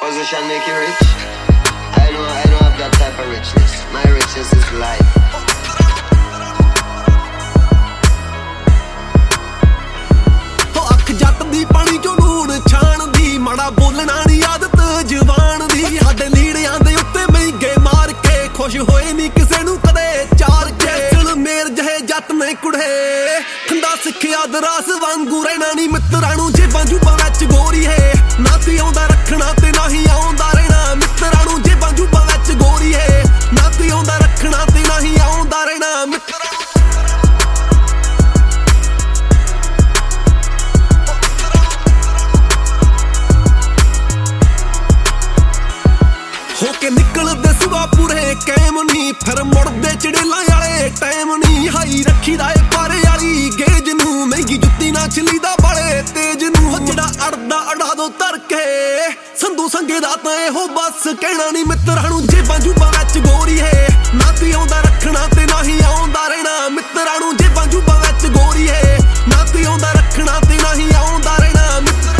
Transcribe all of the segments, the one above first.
Hustle shall make you rich. I don't have that type of richness. My richness is life. ਅੱਖ ਜੱਟ ਦੀ ਪਾਣੀ ਚੋਂ ਨੂਣ ਛਾਣ ਦੀ, ਮਾੜਾ ਬੋਲਣਾ ਨੀ ਆਦਤ ਜ਼ੁਬਾਨ ਦੀ। ਸਾਡੇ ਲੀੜਿਆਂ ਦੇ ਉੱਤੇ ਮਹਿੰਗੇ ਮਾਰ ਕੇ ਖੁਸ਼ ਹੋਏ ਨੀ ਕਿਸੇ ਨੂੰ ਕਦੇ ਚਾਰ ਕੇ। ਚਲ ਮੇਰ ਜਿਹੇ ਜੱਟ ਨੇ ਕੁੜੇ ਖੰਡਾ ਸਿੱਖਿਆ ਦਰਾਸ ਵਾਂਗੂ ਰਹਿਣਾ ਨੀ ਮਿੱਤਰਾਂ ਨੂੰ ਜੇਬਾਂ ਜੂਬਾਂ ਵਿੱਚ ਗੋਰੀ ਹੈ। ਨਾ ਤੀ ਆਉਂਦਾ ਰੱਖਣਾ ਤੇ ਨਾ ਹੀ ਆਉਂਦਾ ਰਹਿਣਾ ਮਿੱਤਰਾਂ ਨੂੰ ਜੇਬਾਂ ਜੂਬਾਂ ਵਿੱਚ ਗੋਰੀ ਹੈ। ਨਾ ਤੀ ਆਉਂਦਾ ਰੱਖਣਾ ਤੇ ਨਾ ਹੀ ਆਉਂਦਾ ਰਹਿਣਾ ਮਿੱਤਰਾਂ ਨੂੰ। ਹੋ ਕੇ ਨਿਕਲਦੇ ਸੁਬਾ ਪੂਰੇ ਕੈਮ ਨੀ, ਫਿਰ ਮੁੜਦੇ ਚੜੇਲਾਂ ਵਾਲੇ ਟਾਈਮ ਨੀ। ਹਾਈ ਰੱਖੀ ਦਾ ਏ ਪਾਰੇ ਵਾਲੀ ਗੇਜ ਨੂੰ, ਮਹਿੰਗੀ ਜੁੱਤੀ ਨਾ ਛਲੀਦਾ ਬਾਲੇ ਤੇਜ ਨੂੰ। ਜਿਹੜਾ ਅੜਦਾ ਅੜਾ ਦੋ ਧਰ ਕੇ ਸੰਧੂ ਸੰਗੇ ਦਾ ਤਾਂ ਇਹੋ ਬਸ ਕਹਿਣਾ ਨੀ ਮਿੱਤਰਾਂ ਨੂੰ ਜੇਬਾਂ ਜੂਬਾਂ ਵਿੱਚ ਗੋਰੀ ਹੈ। ਨਾ ਤੀ ਆਉਂਦਾ ਰੱਖਣਾ ਤੇ ਨਾ ਹੀ ਆਉਂਦਾ ਰਹਿਣਾ ਮਿੱਤਰਾਂ ਨੂੰ ਜੇਬਾਂ ਜੂਬਾਂ ਵਿੱਚ ਗੋਰੀ ਹੈ। ਨਾ ਤੀ ਆਉਂਦਾ ਰੱਖਣਾ ਤੇ ਨਾ ਹੀ ਆਉਂਦਾ ਰਹਿਣਾ ਮਿੱਤਰਾਂ।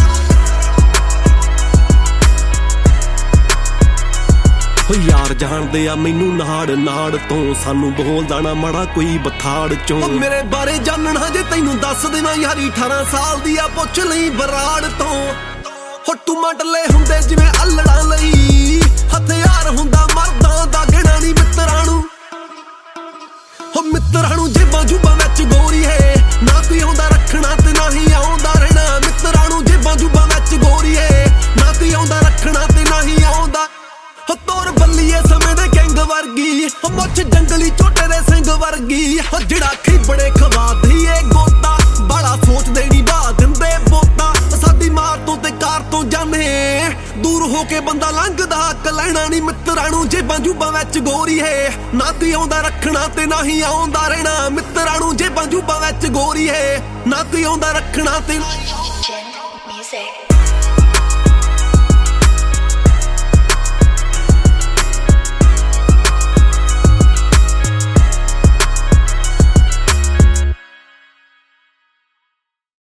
ਯਾਰ ਜਾਣਦੇ ਆ ਮੈਨੂੰ ਨਾੜ ਨਾੜ ਤੋਂ, ਸਾਨੂੰ ਬੋਲਦਾ ਨਾ ਮਾੜਾ ਕੋਈ ਬਥਾੜ ਚੋਂ। ਮੇਰੇ ਬਾਰੇ ਜਾਣਨਾ ਜੇ ਤੈਨੂੰ ਦੱਸ ਦੇਵਾਂ ਯਾਰੀ 18 ਸਾਲ ਦੀ ਆ ਪੁੱਛ ਲਈ ਬਰਾੜ ਤੋਂ। ਹੁੱਟੂ ਮੰਡਲੇ ਹੁੰਦੇ ਜਿਵੇਂ ਅਲੜਾਂ ਲਈ, ਹਥਿਆਰ ਹੁੰਦਾ ਮਰਦਾਂ ਦਾ ਗਿਣਾ ਨੀ ਮਿੱਤਰਾਂ ਨੂੰ। ਹੋ ਮਿੱਤਰਾਂ ਨੂੰ ਜੇਬਾਂ ਜੂਬਾਂ ਵਿੱਚ ਗੋਰੀ ਹੈ। ਨਾ ਤੀ ਆਉਂਦਾ ਰੱਖਣਾ ਤੇ ਨਾ ਹੀ ਆਉਂਦਾ ਰਹਿਣਾ ਮਿੱਤਰਾਂ ਨੂੰ ਜੇਬਾਂ ਜੂਬਾਂ ਵਿੱਚ ਗੋਰੀ ਹੈ। ਨਾ ਤੀ ਆਉਂਦਾ ਰੱਖਣਾ ਤੇ ਨਾ ਹੀ ਆਉਂਦਾ। ਤੋਰ ਬੱਲੀਏ ਸਮੇਂ ਦੇ ਗੈਂਗ ਵਰਗੀ, ਮੁੱਛ ਜੰਗਲੀ ਝੋਟੇ ਦੇ ਸਿੰਘ ਵਰਗੀ। ਜਿਹੜਾ ਖੀਬੜੇ ਖਵਾ ਦਈਏ ਗੋਤਾ, ਬੜਾ ਸੋਚਦੇ ਨੀ ਬਾ ਦਿੰਦੇ ਬੋਤਾ। ਸਾਡੀ ਮਾਰ ਤੋਂ ਤੇ ਕਾਰ ਤੋਂ ਜਾਣੇ ਦੂਰ ਹੋ ਕੇ ਬੰਦਾ ਲੰਘਦਾ ਹੱਕ ਲੈਣਾ ਨੀ ਮਿੱਤਰਾਂ ਨੂੰ ਜੇਬਾਂ ਜੂਬਾਂ ਵਿੱਚ ਗੋਰੀ ਹੈ। ਨਾ ਤੀ ਆਉਂਦਾ ਰੱਖਣਾ ਤੇ ਨਾ ਹੀ ਆਉਂਦਾ ਰਹਿਣਾ ਮਿੱਤਰਾਂ ਨੂੰ ਜੇਬਾਂ ਜੂਬਾਂ ਵਿੱਚ ਗੋਰੀ ਹੈ। ਨਾ ਤੀ ਆਉਂਦਾ ਰੱਖਣਾ ਤੇ